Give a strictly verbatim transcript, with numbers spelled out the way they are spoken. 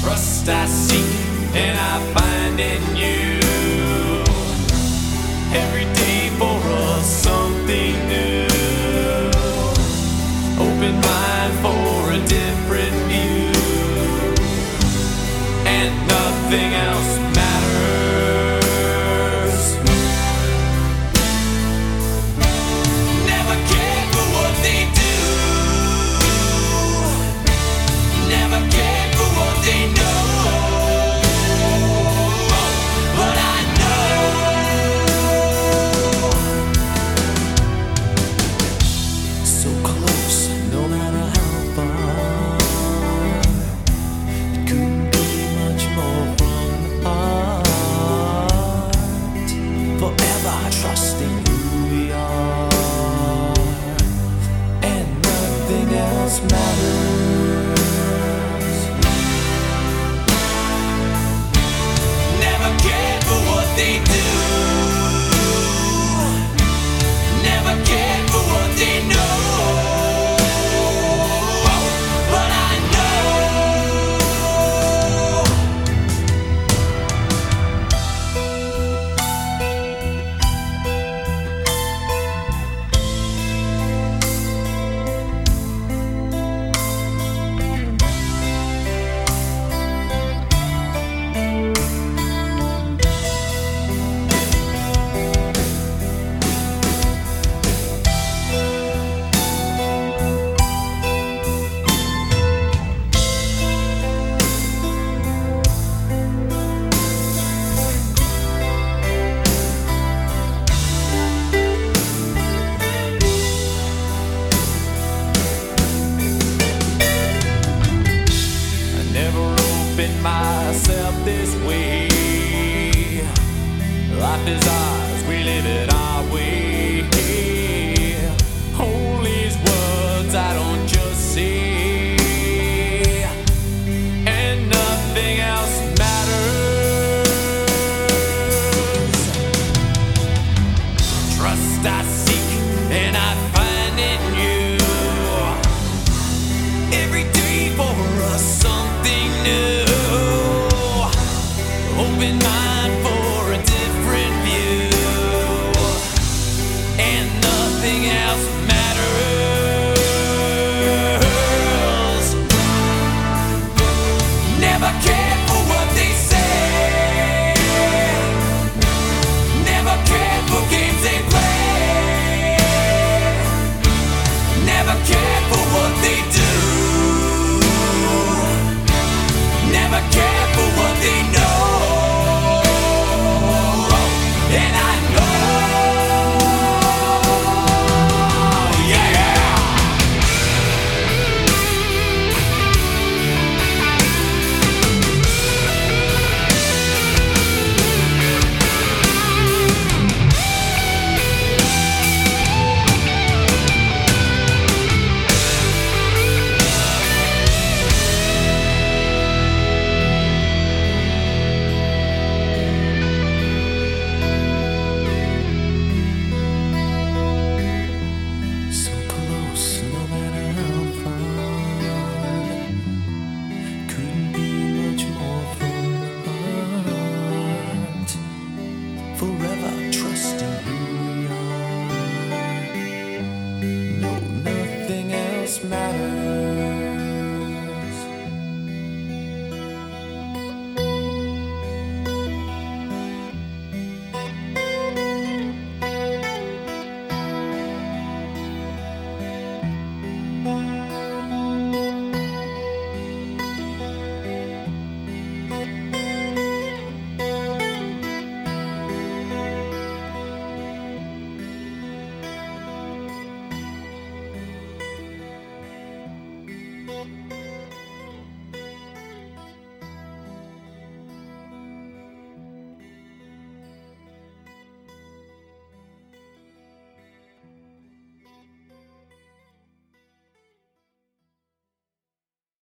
trust I seek and I find in you. Every day for us something new. Open mind for a different view, and nothing else matters. Never cared for what they do. Never cared for what they know. But I know so close, no matter how far. It couldn't be much more from the heart. Forever trusting who we are, and nothing else matters. Never cared for what they do. Never cared for what they know. But I know I never opened myself this way. Life is ours, we live it our way.